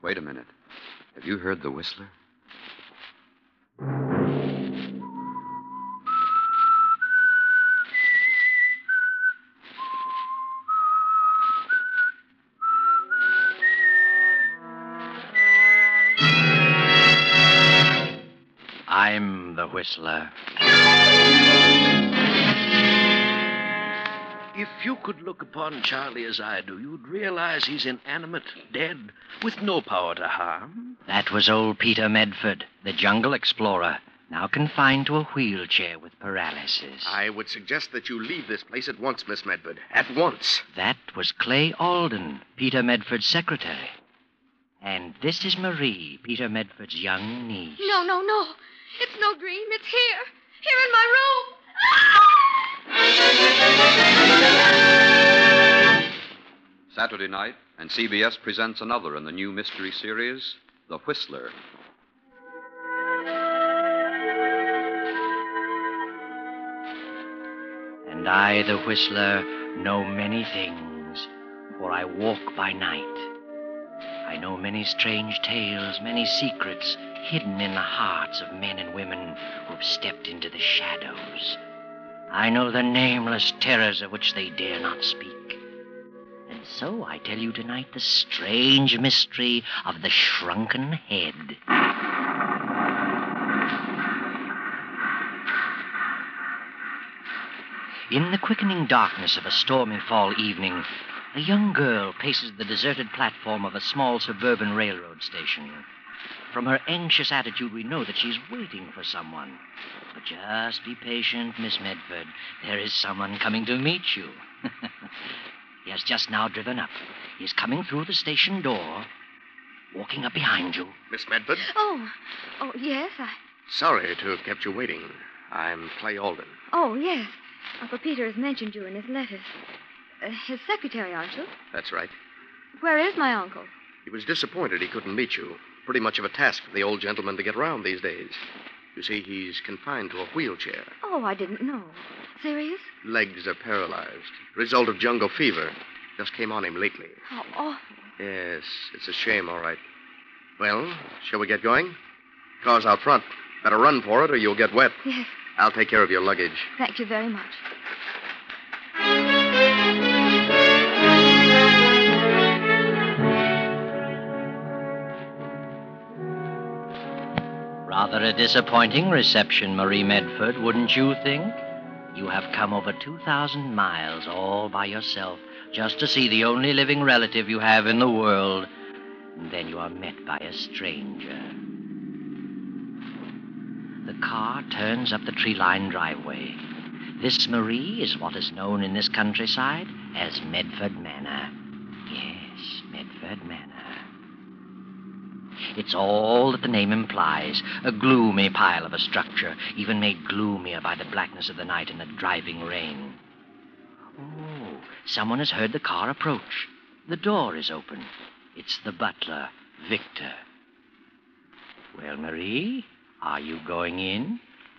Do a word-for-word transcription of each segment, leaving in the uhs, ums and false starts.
Wait a minute. Have you heard the whistler? I'm the whistler. If you could look upon Charlie as I do, you'd realize he's inanimate, dead, with no power to harm. That was old Peter Medford, the jungle explorer, now confined to a wheelchair with paralysis. I would suggest that you leave this place at once, Miss Medford. At once. That was Clay Alden, Peter Medford's secretary. And this is Marie, Peter Medford's young niece. No, no, no. It's no dream. It's here. Here in my room. Saturday night, and C B S presents another in the new mystery series, The Whistler. And I, the whistler, know many things, for I walk by night. I know many strange tales, many secrets hidden in the hearts of men and women who've stepped into the shadows. I know the nameless terrors of which they dare not speak. And so I tell you tonight the strange mystery of the shrunken head. In the quickening darkness of a stormy fall evening, a young girl paces the deserted platform of a small suburban railroad station. From her anxious attitude, we know that she's waiting for someone. But just be patient, Miss Medford. There is someone coming to meet you. He has just now driven up. He's coming through the station door, walking up behind you. Miss Medford? Oh, oh, yes, I... Sorry to have kept you waiting. I'm Clay Alden. Oh, yes. Uncle Peter has mentioned you in his letters. Uh, his secretary, aren't you? That's right. Where is my uncle? He was disappointed he couldn't meet you. Pretty much of a task for the old gentleman to get around these days. You see, he's confined to a wheelchair. Oh, I didn't know. Serious? Legs are paralyzed. Result of jungle fever. Just came on him lately. How awful. Yes, it's a shame, all right. Well, shall we get going? Car's out front. Better run for it or you'll get wet. Yes. I'll take care of your luggage. Thank you very much. Rather a disappointing reception, Marie Medford, wouldn't you think? You have come over two thousand miles all by yourself just to see the only living relative you have in the world. And then you are met by a stranger. The car turns up the tree-lined driveway. This, Marie, is what is known in this countryside as Medford Manor. Yes, Medford Manor. It's all that the name implies, a gloomy pile of a structure, even made gloomier by the blackness of the night and the driving rain. Oh, someone has heard the car approach. The door is open. It's the butler, Victor. Well, Marie, are you going in?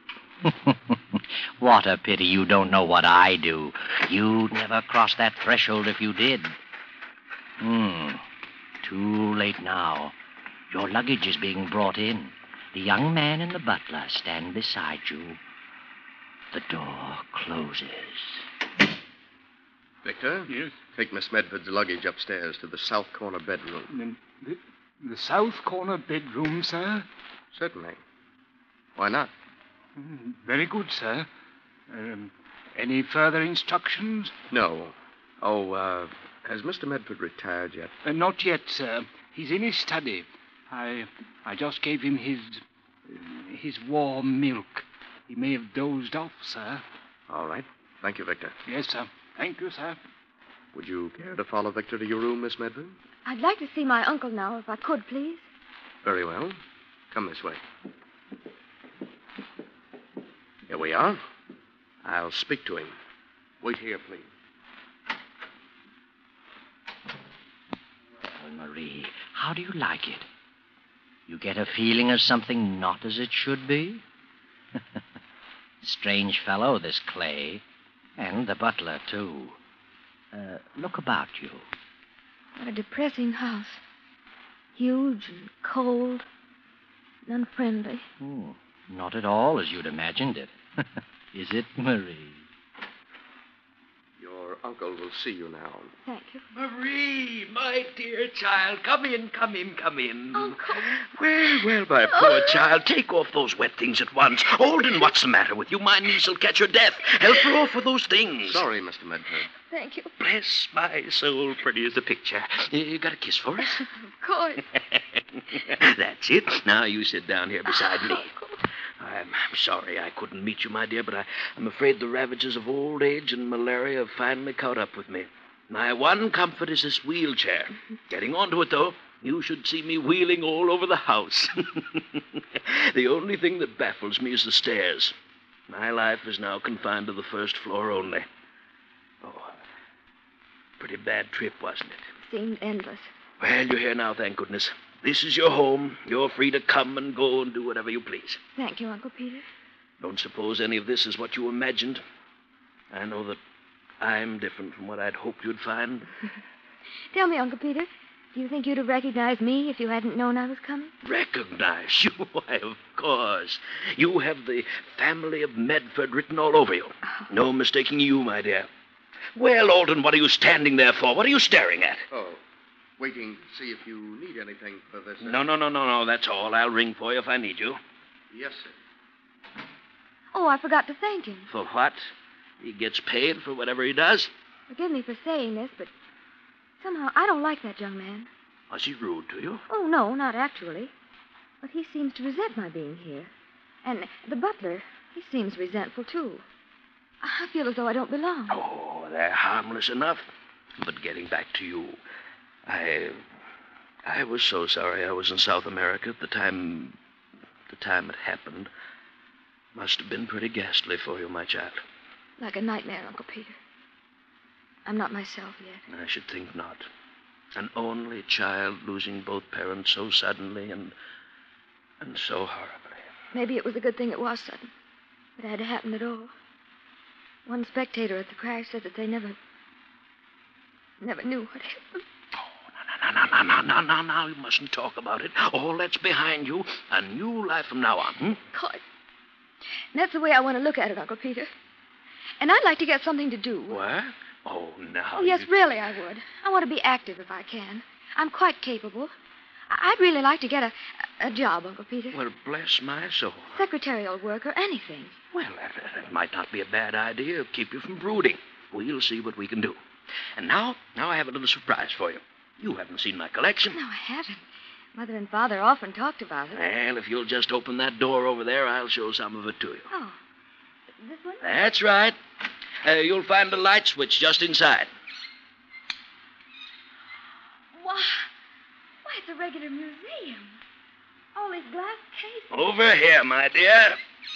What a pity you don't know what I do. You'd never cross that threshold if you did. Hmm, too late now. Your luggage is being brought in. The young man and the butler stand beside you. The door closes. Victor? Yes? Take Miss Medford's luggage upstairs to the south corner bedroom. The, the, the south corner bedroom, sir? Certainly. Why not? Mm, very good, sir. Um, any further instructions? No. Oh, uh, has Mister Medford retired yet? Uh, not yet, sir. He's in his study. I I just gave him his uh, his warm milk. He may have dozed off, sir. All right. Thank you, Victor. Yes, sir. Thank you, sir. Would you care to follow Victor to your room, Miss Medford? I'd like to see my uncle now, if I could, please. Very well. Come this way. Here we are. I'll speak to him. Wait here, please. Well, Marie, how do you like it? You get a feeling of something not as it should be? Strange fellow, this Clay. And the butler, too. Uh, look about you. What a depressing house. Huge and cold and unfriendly. Hmm, not at all as you'd imagined it. Is it, Marie? Your uncle will see you now. Thank you. Marie, my dear child, come in, come in, come in. Uncle. Well, well, my poor child, take off those wet things at once. Alden, what's the matter with you? My niece will catch her death. Help her off with those things. Sorry, Mister Medford. Thank you. Bless my soul, pretty as a picture. You, you got a kiss for us? Of course. That's it. Now you sit down here beside me. Uncle. I'm, I'm sorry I couldn't meet you, my dear, but I, I'm afraid the ravages of old age and malaria have finally caught up with me. My one comfort is this wheelchair. Getting onto it, though, you should see me wheeling all over the house. The only thing that baffles me is the stairs. My life is now confined to the first floor only. Oh, pretty bad trip, wasn't it? Seemed endless. Well, you're here now, thank goodness. This is your home. You're free to come and go and do whatever you please. Thank you, Uncle Peter. Don't suppose any of this is what you imagined. I know that I'm different from what I'd hoped you'd find. Tell me, Uncle Peter, do you think you'd have recognized me if you hadn't known I was coming? Recognize you? Why, of course. You have the family of Medford written all over you. Oh. No mistaking you, my dear. Well, Alden, what are you standing there for? What are you staring at? Oh, waiting to see if you need anything for this. uh, No, no, no, no, no. That's all. I'll ring for you if I need you. Yes, sir. Oh, I forgot to thank him. For what? He gets paid for whatever he does? Forgive me for saying this, but somehow I don't like that young man. Was he rude to you? Oh, no, not actually. But he seems to resent my being here. And the butler, he seems resentful, too. I feel as though I don't belong. Oh, they're harmless enough. But getting back to you, I... I was so sorry I was in South America at the time... the time it happened. Must have been pretty ghastly for you, my child. Like a nightmare, Uncle Peter. I'm not myself yet. I should think not. An only child losing both parents so suddenly and... and so horribly. Maybe it was a good thing it was sudden. It had to happen at all. One spectator at the crash said that they never... never knew what happened. No, no, no, no, no, no, no, you mustn't talk about it. All that's behind you. A new life from now on, hmm? God. And that's the way I want to look at it, Uncle Peter. And I'd like to get something to do. What? Oh, now. Oh, yes, you... really, I would. I want to be active if I can. I'm quite capable. I- I'd really like to get a, a job, Uncle Peter. Well, bless my soul. Secretarial work or anything. Well, that, that might not be a bad idea. Keep you from brooding. We'll see what we can do. And now, now I have a little surprise for you. You haven't seen my collection. No, I haven't. Mother and Father often talked about it. Well, if you'll just open that door over there, I'll show some of it to you. Oh, this one? That's right. Uh, you'll find a light switch just inside. Why, why, it's a regular museum. All these glass cases. Over here, my dear.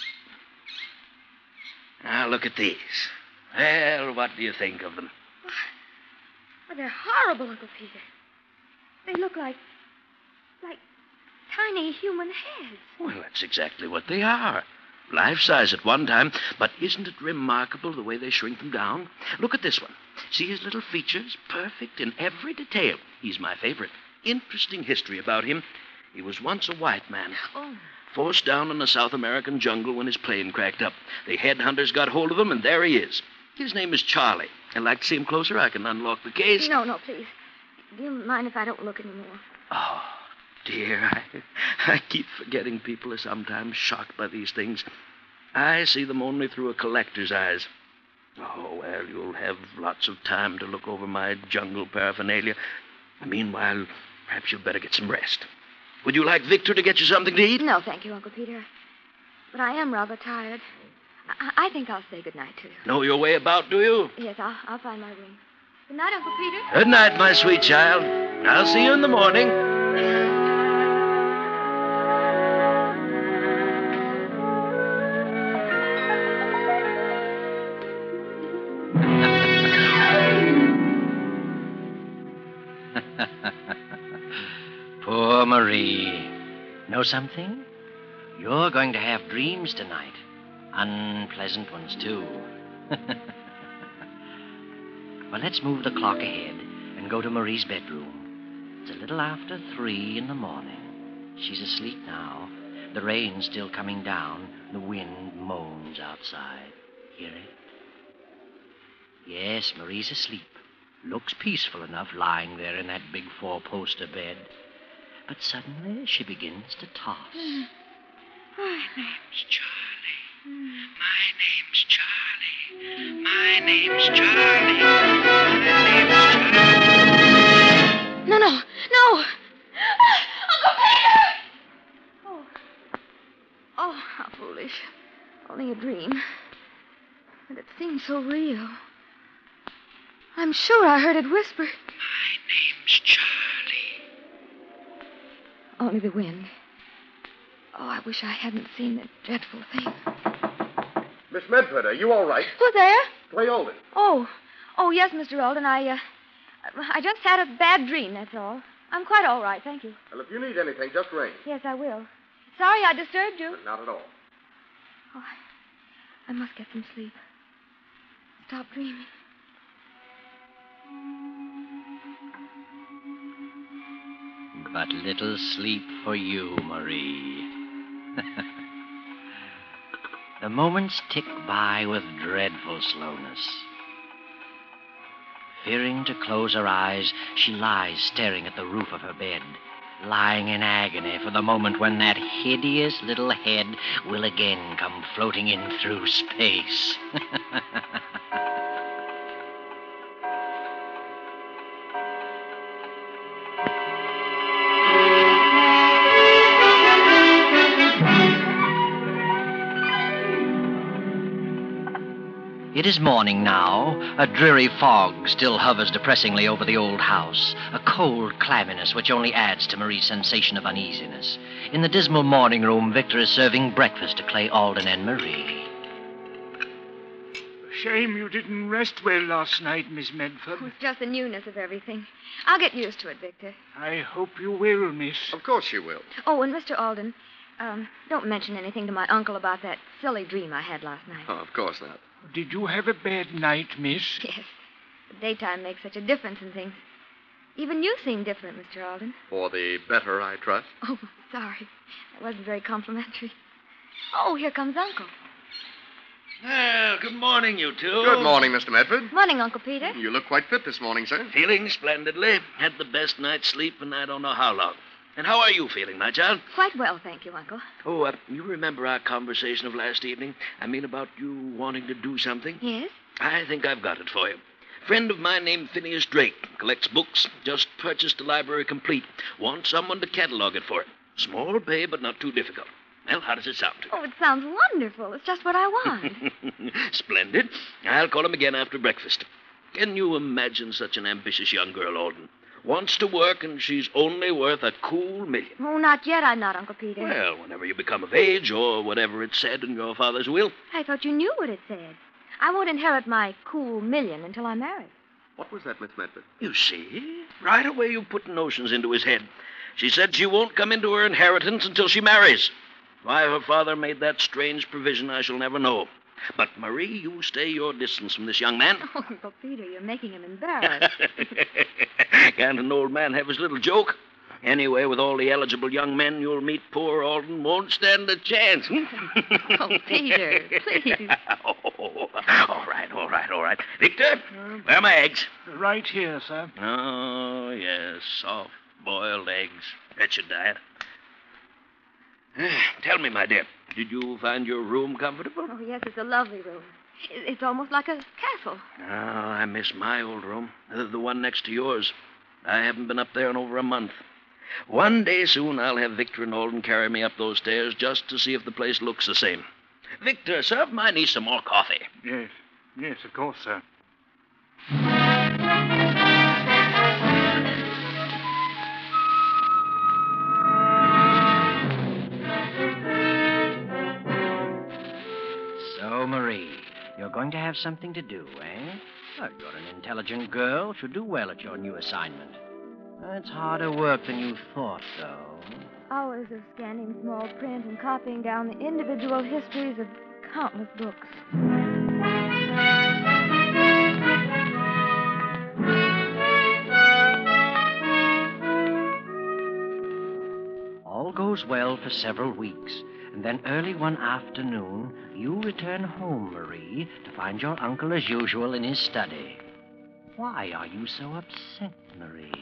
Now, look at these. Well, what do you think of them? Why, they're horrible, Uncle Peter. They look like, like tiny human heads. Well, that's exactly what they are. Life-size at one time, but isn't it remarkable the way they shrink them down? Look at this one. See his little features? Perfect in every detail. He's my favorite. Interesting history about him. He was once a white man. Oh. Forced down in the South American jungle when his plane cracked up. The headhunters got hold of him, and there he is. His name is Charlie. I'd like to see him closer. I can unlock the case. No, no, please. Do you mind if I don't look anymore? Oh, dear, I, I keep forgetting people are sometimes shocked by these things. I see them only through a collector's eyes. Oh, well, you'll have lots of time to look over my jungle paraphernalia. Meanwhile, perhaps you'd better get some rest. Would you like Victor to get you something to eat? No, thank you, Uncle Peter. But I am rather tired. I, I think I'll say good night to you. Know your way about, do you? Yes, I'll, I'll find my room. Good night, Uncle Peter. Good night, my sweet child. I'll see you in the morning. Poor Marie. Know something? You're going to have dreams tonight. Unpleasant ones, too. Well, let's move the clock ahead and go to Marie's bedroom. It's a little after three in the morning. She's asleep now. The rain's still coming down. The wind moans outside. Hear it? Yes, Marie's asleep. Looks peaceful enough lying there in that big four-poster bed. But suddenly she begins to toss. Mm. My name's Charlie. My name's Charlie. My name's Charlie. My name's Charlie. No, no, no! Uncle Peter! Oh. Oh, how foolish. Only a dream. But it seems so real. I'm sure I heard it whisper. My name's Charlie. Only the wind. Oh, I wish I hadn't seen that dreadful thing. Miss Medford, are you all right? Who's there? Clay Olden. Oh. Oh, yes, Mister Alden. I, uh, I just had a bad dream, that's all. I'm quite all right, thank you. Well, if you need anything, just ring. Yes, I will. Sorry I disturbed you. Not at all. Oh, I, I must get some sleep. Stop dreaming. But little sleep for you, Marie. The moments tick by with dreadful slowness. Fearing to close her eyes, she lies staring at the roof of her bed, lying in agony for the moment when that hideous little head will again come floating in through space. It is morning now. A dreary fog still hovers depressingly over the old house, a cold clamminess which only adds to Marie's sensation of uneasiness. In the dismal morning room, Victor is serving breakfast to Clay Alden and Marie. Shame you didn't rest well last night, Miss Medford. Oh, it's just the newness of everything. I'll get used to it, Victor. I hope you will, miss. Of course you will. Oh, and Mister Alden, um, don't mention anything to my uncle about that silly dream I had last night. Oh, of course not. Did you have a bad night, miss? Yes. The daytime makes such a difference in things. Even you seem different, Mister Alden. For the better, I trust. Oh, sorry. That wasn't very complimentary. Oh, here comes Uncle. Well, good morning, you two. Good morning, Mister Medford. Morning, Uncle Peter. You look quite fit this morning, sir. Feeling splendidly. Had the best night's sleep in I don't know how long. And how are you feeling, my child? Quite well, thank you, Uncle. Oh, uh, you remember our conversation of last evening? I mean, about you wanting to do something? Yes? I think I've got it for you. Friend of mine named Phineas Drake. Collects books. Just purchased a library complete. Wants someone to catalog it for it. Small pay, but not too difficult. Well, how does it sound? Oh, it sounds wonderful. It's just what I want. Splendid. I'll call him again after breakfast. Can you imagine such an ambitious young girl, Alden? Wants to work, and she's only worth a cool million. Oh, not yet, I'm not, Uncle Peter. Well, whenever you become of age, or whatever it said in your father's will. I thought you knew what it said. I won't inherit my cool million until I'm married. What was that, Miss Medford? You see? Right away you put notions into his head. She said she won't come into her inheritance until she marries. Why her father made that strange provision, I shall never know. But, Marie, you stay your distance from this young man. Oh, Uncle Peter, you're making him embarrassed. Can't an old man have his little joke? Anyway, with all the eligible young men you'll meet, poor Alden won't stand a chance. Oh, Peter, please. Oh, all right, all right, all right. Victor, where are my eggs? Right here, sir. Oh, yes, soft-boiled eggs. That's your diet. Tell me, my dear, did you find your room comfortable? Oh, yes, it's a lovely room. It- It's almost like a castle. Oh, I miss my old room, the the one next to yours. I haven't been up there in over a month. One day soon I'll have Victor and Alden carry me up those stairs just to see if the place looks the same. Victor, serve my niece some more coffee. Yes. Yes, of course, sir. So, Marie, you're going to have something to do, eh? Well, you're an intelligent girl. Should do well at your new assignment. It's harder work than you thought, though. Hours of scanning small print and copying down the individual histories of countless books. goes well for several weeks, and then early one afternoon, you return home, Marie, to find your uncle as usual in his study. Why are you so upset, Marie?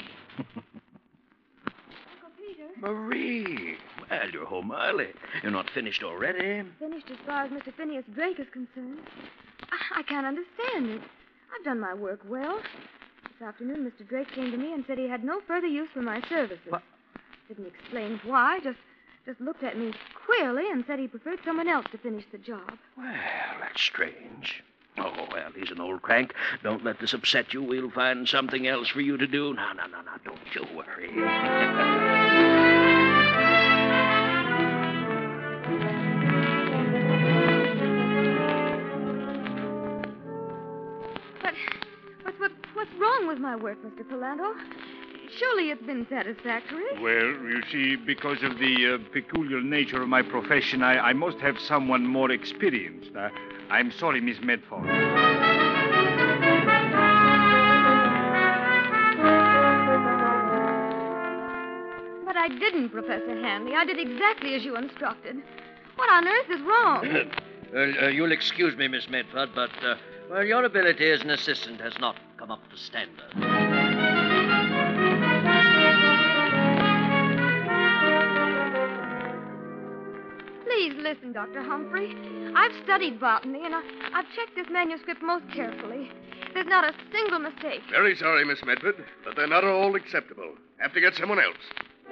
Uncle Peter. Marie! Well, you're home early. You're not finished already. Finished as far as Mister Phineas Drake is concerned. I, I can't understand it. I've done my work well. This afternoon, Mister Drake came to me and said he had no further use for my services. What? Didn't explain why, just just looked at me queerly and said he preferred someone else to finish the job. Well, that's strange. Oh, well, he's an old crank. Don't let this upset you. We'll find something else for you to do. No, no, no, no. Don't you worry. But, but what, what's wrong with my work, Mister Palando? Surely it's been satisfactory. Well, you see, because of the uh, peculiar nature of my profession, I, I must have someone more experienced. Uh, I'm sorry, Miss Medford. But I didn't, Professor Hanley. I did exactly as you instructed. What on earth is wrong? Well, uh, you'll excuse me, Miss Medford, but, uh, well, your ability as an assistant has not come up to standard. Please listen, Doctor Humphrey. I've studied botany, and I, I've checked this manuscript most carefully. There's not a single mistake. Very sorry, Miss Medford, but they're not all acceptable. Have to get someone else.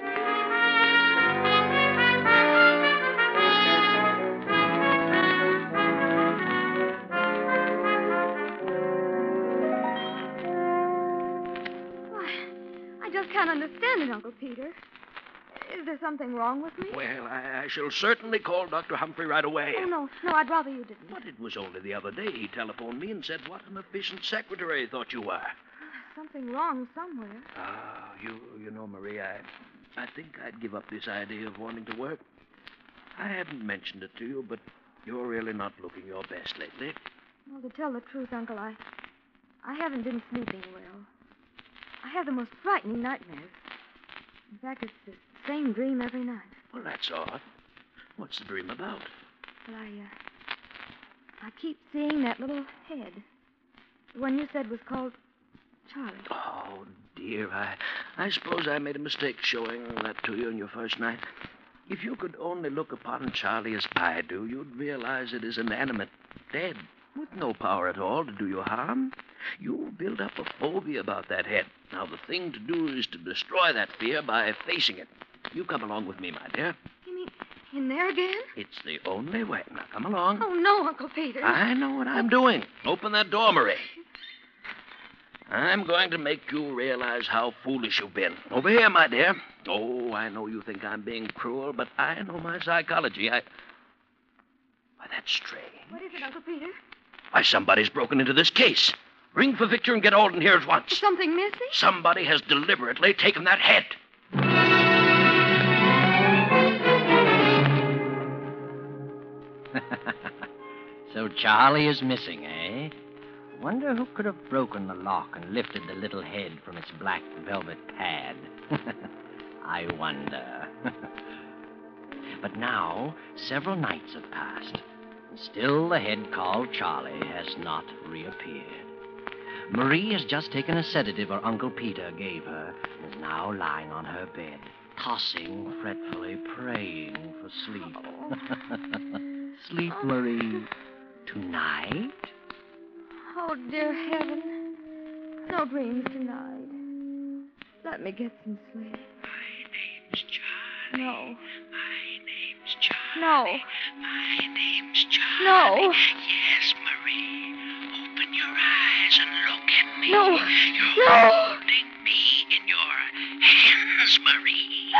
I just can't understand it, Uncle Peter. Is there something wrong with me? Well, I, I shall certainly call Doctor Humphrey right away. Oh, no. No, I'd rather you didn't. But it was only the other day he telephoned me and said what an efficient secretary he thought you were. Something wrong somewhere. Ah, you you know, Marie, I, I think I'd give up this idea of wanting to work. I haven't mentioned it to you, but you're really not looking your best lately. Well, to tell the truth, Uncle, I, I haven't been sleeping well. I have the most frightening nightmares. In fact, it's the same dream every night. Well, that's odd. What's the dream about? Well, I, uh, I keep seeing that little head. The one you said was called Charlie. Oh, dear, I, I suppose I made a mistake showing that to you on your first night. If you could only look upon Charlie as I do, you'd realize it is inanimate, dead, with no power at all to do you harm. You'll build up a phobia about that head. Now, the thing to do is to destroy that fear by facing it. You come along with me, my dear. You mean in there again? It's the only way. Now, come along. Oh, no, Uncle Peter. I know what I'm doing. Open that door, Marie. I'm going to make you realize how foolish you've been. Over here, my dear. Oh, I know you think I'm being cruel, but I know my psychology. I... Why, that's strange. What is it, Uncle Peter? Why, somebody's broken into this case. Ring for Victor and get Alden here at once. Is something missing? Somebody has deliberately taken that head. So Charlie is missing, eh? Wonder who could have broken the lock and lifted the little head from its black velvet pad. I wonder. But now, several nights have passed, and still the head called Charlie has not reappeared. Marie has just taken a sedative her Uncle Peter gave her and is now lying on her bed, tossing fretfully, praying for sleep. Oh. Sleep, Marie. Tonight? Oh, dear heaven. No dreams tonight. Let me get some sleep. My name's Charlie. No. My name's Charlie. No. My name's Charlie. No. Yes, Marie. Open your eyes and look at me. No. You're No. holding me in your hands, Marie.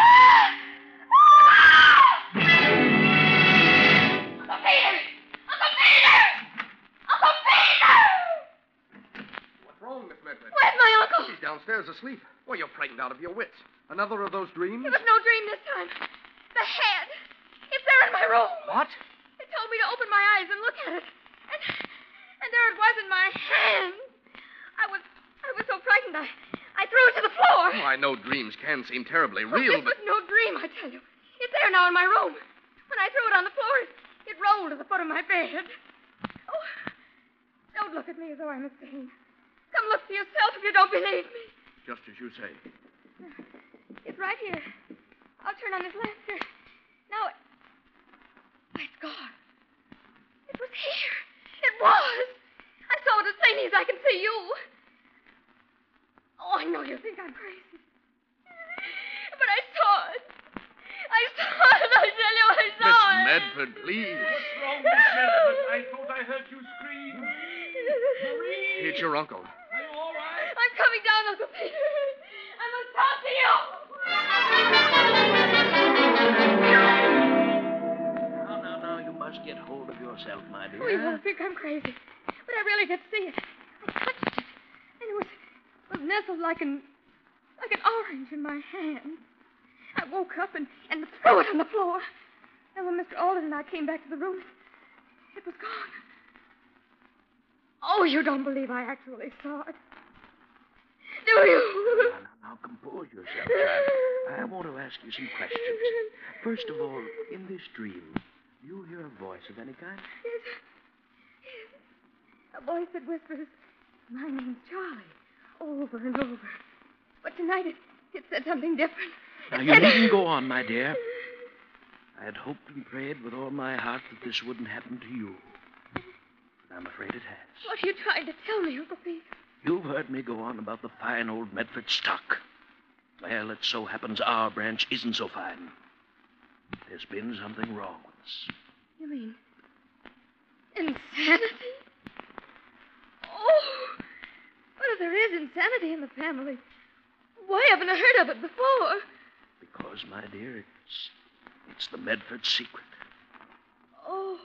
Uncle Peter! Uncle Peter! Uncle Peter! What's wrong, Miss Medford? Where's my uncle? He's downstairs asleep. Well, you're frightened out of your wits. Another of those dreams? It was no dream this time. The head. It's there in my room. What? It told me to open my eyes and look at it. And, and there it was in my hand. I was, I was so frightened I, I threw it to the floor. Oh, I know dreams can seem terribly Oh, real, this but... was no dream, I tell you. It's there now in my room. When I threw it on the floor, it, it rolled to the foot of my bed. Oh, don't look at me as though I'm insane. Come look for yourself if you don't believe me. Just as you say. It's right here. I'll turn on this lamp here. Now, it... Why, it's gone. It was here. It was. I saw it as plainly as I can see you. Oh, I know you think I'm crazy. But I saw it. I saw it. I tell you, I saw Miss it. Medford, please. What's wrong, Miss Medford? I thought I heard you scream. Marie! It's your uncle. Are you all right? I'm coming down, Uncle Peter. I must talk to you. Now, now, now, you must get hold of yourself, my dear. Oh, you won't think I'm crazy. But I really did see it. I touched it. And it was, was nestled like an, like an orange in my hand. I woke up and, and threw it on the floor. And when Mister Alden and I came back to the room, it was gone. Oh, you don't believe I actually saw it. Do you? Now, now, now, compose yourself, child. I want to ask you some questions. First of all, in this dream, do you hear a voice of any kind? Yes. Yes. A voice that whispers, my name's Charlie, over and over. But tonight it, it said something different. Now, It you said- needn't go on, my dear. I had hoped and prayed with all my heart that this wouldn't happen to you. But I'm afraid it has. What are you trying to tell me, Uncle Pete? You've heard me go on about the fine old Medford stock. Well, it so happens our branch isn't so fine. There's been something wrong with us. You mean insanity? Oh, but if there is insanity in the family, why haven't I heard of it before? Because, my dear, it's it's the Medford secret. Oh.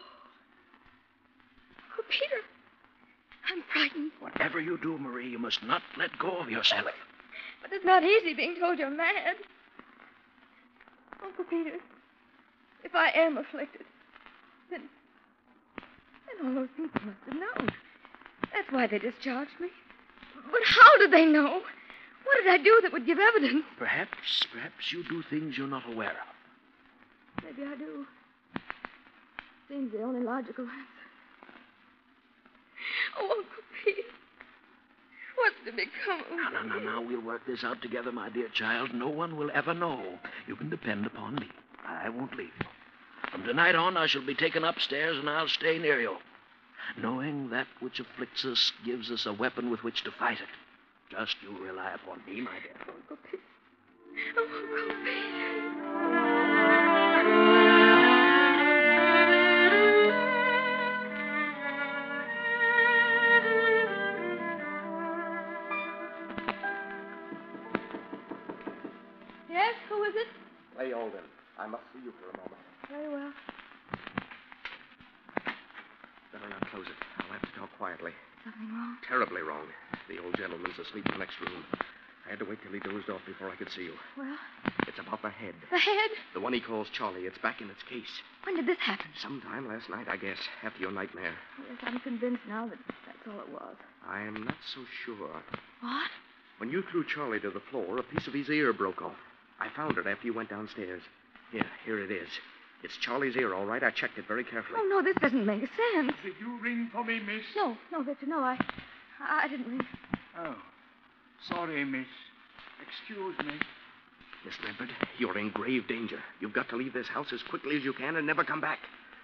Oh, Peter, I'm frightened. Whatever you do, Marie, you must not let go of yourself. But it's not easy being told you're mad. Uncle Peter, if I am afflicted, then, then all those people must have known. That's why they discharged me. But how did they know? What did I do that would give evidence? Perhaps, perhaps you do things you're not aware of. Maybe I do. Seems the only logical answer. Oh, Uncle Peter, what's to become of Now, now, now, now, we'll work this out together, my dear child. No one will ever know. You can depend upon me. I won't leave you. From tonight on, I shall be taken upstairs, and I'll stay near you. Knowing that which afflicts us gives us a weapon with which to fight it. Just you rely upon me, my dear. Uncle Peter. Oh, Uncle Peter. Yes, who is it? Lay Alden. I must see you for a moment. Very well. Better not close it. I'll have to talk quietly. Something wrong? Terribly wrong. The old gentleman's asleep in the next room. I had to wait till he dozed off before I could see you. Well, It's about the head. the head? The one he calls Charlie. It's back in its case. When did this happen? Sometime last night, I guess, after your nightmare. Yes, I'm convinced now that that's all it was. I am not so sure. What? When you threw Charlie to the floor, a piece of his ear broke off. I found it after you went downstairs. Here, here it is. It's Charlie's ear, all right. I checked it very carefully. Oh, no, this doesn't make sense. Did you ring for me, miss? No, no, Victor, no, I, I didn't ring. Oh, sorry, miss. Excuse me. Miss Medford, you're in grave danger. You've got to leave this house as quickly as you can and never come back.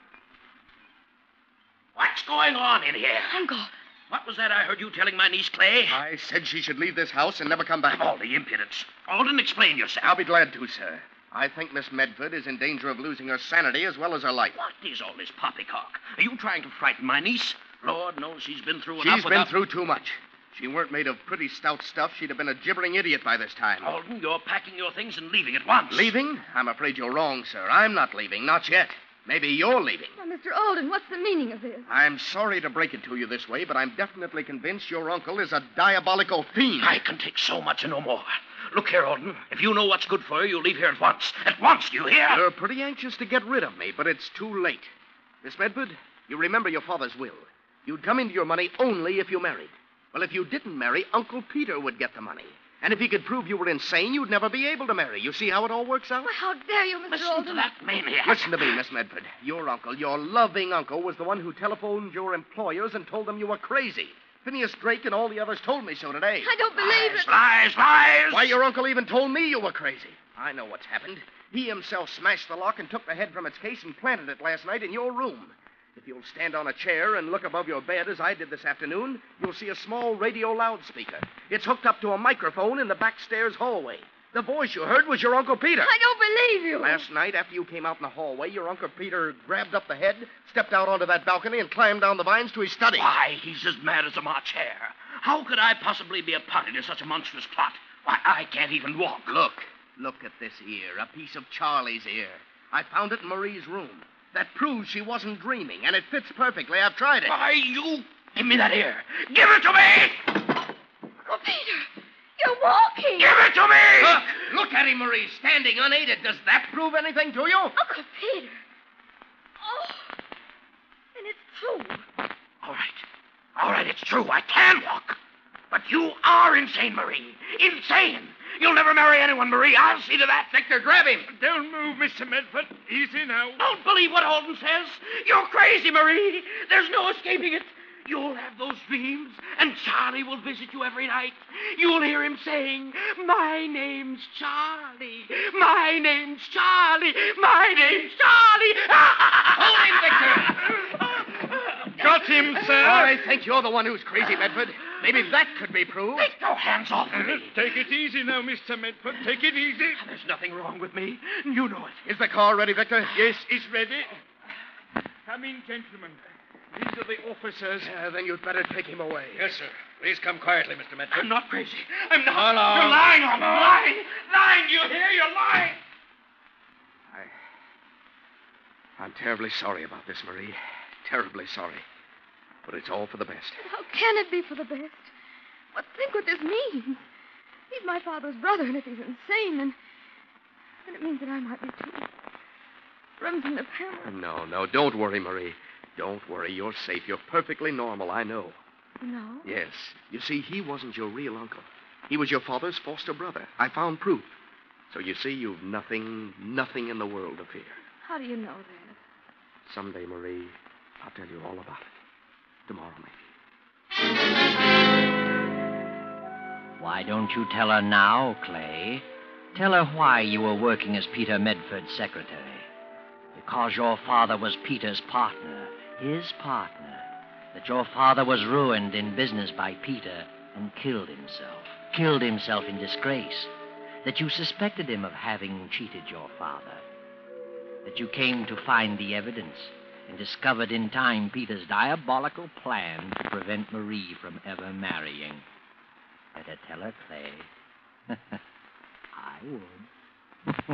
What's going on in here? Uncle. What was that I heard you telling my niece Clay? I said she should leave this house and never come back. All the impudence. Alden, explain yourself. I'll be glad to, sir. I think Miss Medford is in danger of losing her sanity as well as her life. What is all this poppycock? Are you trying to frighten my niece? Lord knows she's been through enough She's been without... through too much. If she weren't made of pretty stout stuff, she'd have been a gibbering idiot by this time. Alden, you're packing your things and leaving at once. Leaving? I'm afraid you're wrong, sir. I'm not leaving. Not yet. Maybe you're leaving. Now, Mister Alden, what's the meaning of this? I'm sorry to break it to you this way, but I'm definitely convinced your uncle is a diabolical fiend. I can take so much and no more. Look here, Alden. If you know what's good for you, you'll leave here at once. At once, do you hear? You're pretty anxious to get rid of me, but it's too late. Miss Medford, you remember your father's will. You'd come into your money only if you married. Well, if you didn't marry, Uncle Peter would get the money. And if he could prove you were insane, you'd never be able to marry. You see how it all works out? Why, how dare you, Mister Listen Alden? to that maniac. Listen to me, Miss Medford. Your uncle, your loving uncle, was the one who telephoned your employers and told them you were crazy. Phineas Drake and all the others told me so today. I don't believe Lies, it. lies, lies. Why, your uncle even told me you were crazy. I know what's happened. He himself smashed the lock and took the head from its case and planted it last night in your room. If you'll stand on a chair and look above your bed as I did this afternoon, you'll see a small radio loudspeaker. It's hooked up to a microphone in the back stairs hallway. The voice you heard was your Uncle Peter. I don't believe you. Last night, after you came out in the hallway, your Uncle Peter grabbed up the head, stepped out onto that balcony, and climbed down the vines to his study. Why, he's as mad as a March hare. How could I possibly be a party to such a monstrous plot? Why, I can't even walk. Look, look at this ear, a piece of Charlie's ear. I found it in Marie's room. That proves she wasn't dreaming, and it fits perfectly. I've tried it. Why, you... Give me that ear. Give it to me! Uncle Peter, you're walking. Give it to me! Look, look at him, Marie, standing unaided. Does that prove anything to you? Uncle Peter. Oh, and it's true. All right. All right, it's true. I can walk. But you are insane, Marie. Insane. You'll never marry anyone, Marie. I'll see to that. Victor, grab him. Don't move, Mister Medford. Easy now. Don't believe what Alden says. You're crazy, Marie. There's no escaping it. You'll have those dreams, and Charlie will visit you every night. You'll hear him saying, "My name's Charlie. My name's Charlie. My name's Charlie." Hold him, Victor. Got him, sir. I think you're the one who's crazy, Medford. Maybe that could be proved. Take your hands off me. Take it easy now, Mister Medford. Take it easy. There's nothing wrong with me. You know it. Is the car ready, Victor? Yes, it's ready. Come in, gentlemen. These are the officers. Uh, then you'd better take him away. Yes, sir. Please come quietly, Mister Medford. I'm not crazy. I'm not. Hello. You're lying on me. Lying. Lying. You hear? You're lying. I... I'm terribly sorry about this, Marie. Terribly sorry. But it's all for the best. How can it be for the best? But think what this means. He's my father's brother, and if he's insane, then, then it means that I might be too. Remsen the Pamela. No, no, don't worry, Marie. Don't worry. You're safe. You're perfectly normal, I know. No. Yes. You see, he wasn't your real uncle. He was your father's foster brother. I found proof. So you see, you've nothing, nothing in the world to fear. How do you know that? Someday, Marie, I'll tell you all about it. Tomorrow, maybe. Why don't you tell her now, Clay? Tell her why you were working as Peter Medford's secretary. Because your father was Peter's partner, his partner. That your father was ruined in business by Peter and killed himself. Killed himself in disgrace. That you suspected him of having cheated your father. That you came to find the evidence and discovered in time Peter's diabolical plan to prevent Marie from ever marrying. Better tell her, Clay. I would.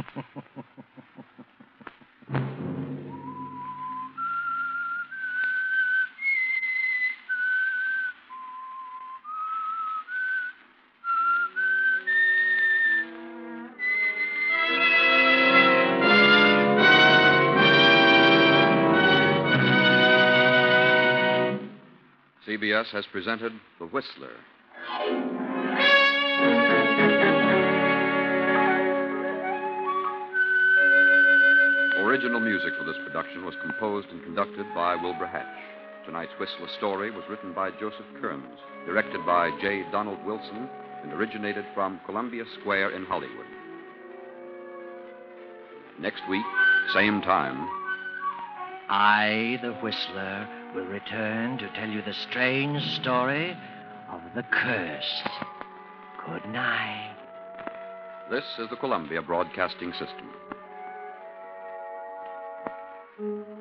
C B S has presented The Whistler. Original music for this production was composed and conducted by Wilbur Hatch. Tonight's Whistler story was written by Joseph Kearns, directed by J. Donald Wilson, and originated from Columbia Square in Hollywood. Next week, same time, I, the Whistler, will return to tell you the strange story of the cursed. Good night. this is the Columbia Broadcasting System. Mm-hmm.